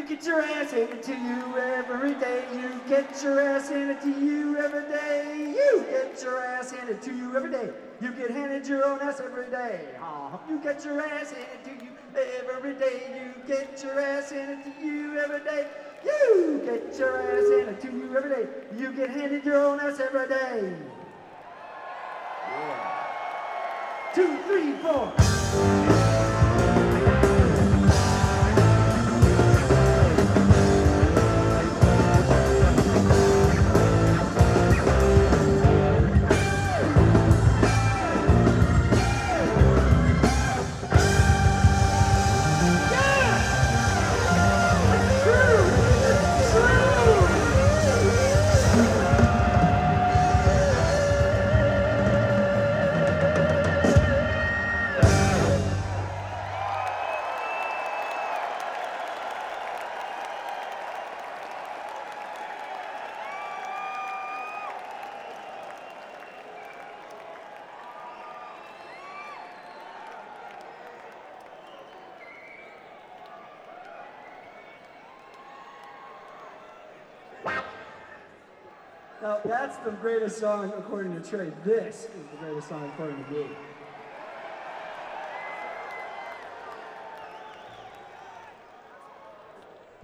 get your ass handed to you every day. You get your ass handed to you every day. You get your ass handed to you every day. You get handed your own ass every day. You get your ass handed to you every day. You get your ass handed to you every day. You get your ass handed to you every day. You get handed your own ass every day. Yeah. 2, 3, 4. Now, that's the greatest song according to Trey. This is the greatest song according to me.